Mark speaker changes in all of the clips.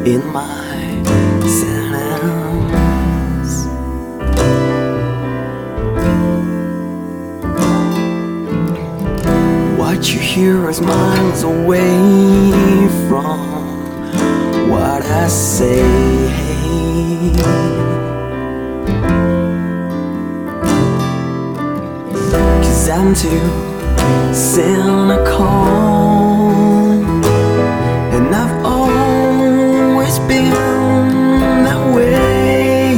Speaker 1: in my sentence. What you hear is miles away from what I say. 'Cause I'm too cynical, and I've always been that way.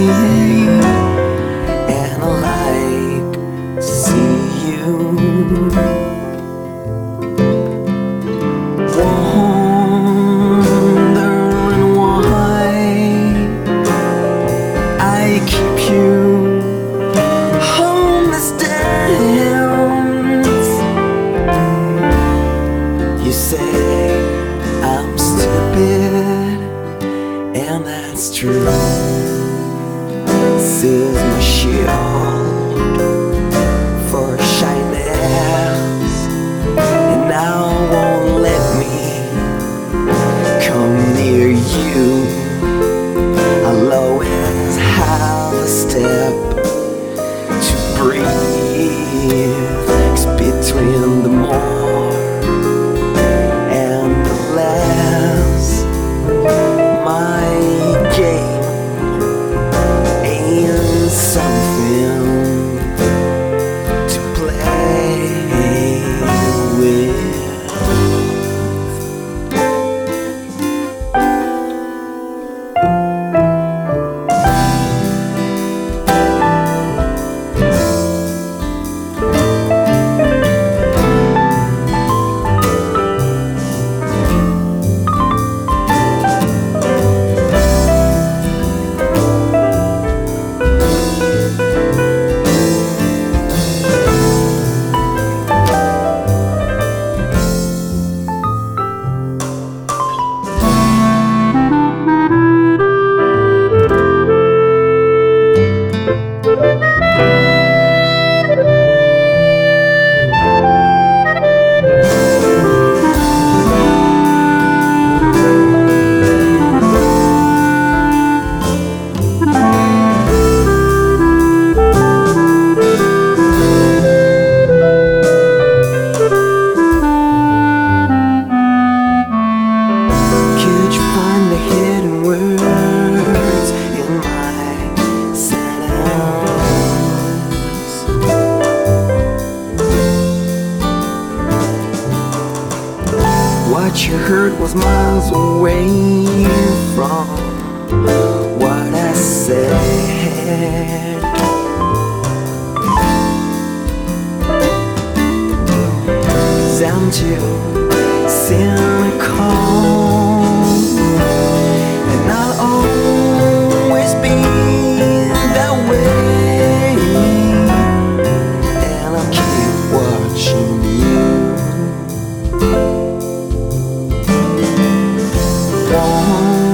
Speaker 1: And I like to see you wondering why I keep you on this dance. You say I'm stupid, and that's true. This is my shield for shyness, and now won't let me come near you. I'll always have a step to breathe. 'Cause between the more and the less, my game ain't something to play with. What you heard was miles away from what I said. 'Cause I'm too cynical, and I'll always be that way. And I'll keep watching you won't